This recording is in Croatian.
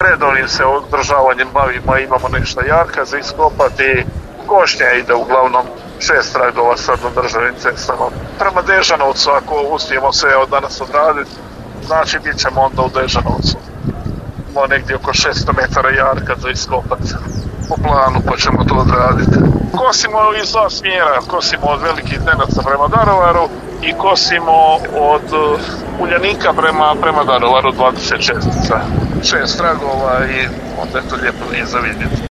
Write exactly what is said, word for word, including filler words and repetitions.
redovnim se održavanjem bavimo, imamo nešto jarka za iskopati. Košnja ide uglavnom šest tragova sad na državnim cestama. Prema Dežanovcu, ako uspijemo sve od danas odraditi, znači bit ćemo onda u Dežanovcu. Imamo negdje oko šesto metara jarka za iskopati po planu, pa ćemo to odraditi. Kosimo iz dva smjera, kosimo od Velikih Zdenaca prema Daruvaru i kosimo od Uljanika prema, prema Daruvaru dvadeset šest. Šest tragova i onda je to lijepo nije za vidjeti.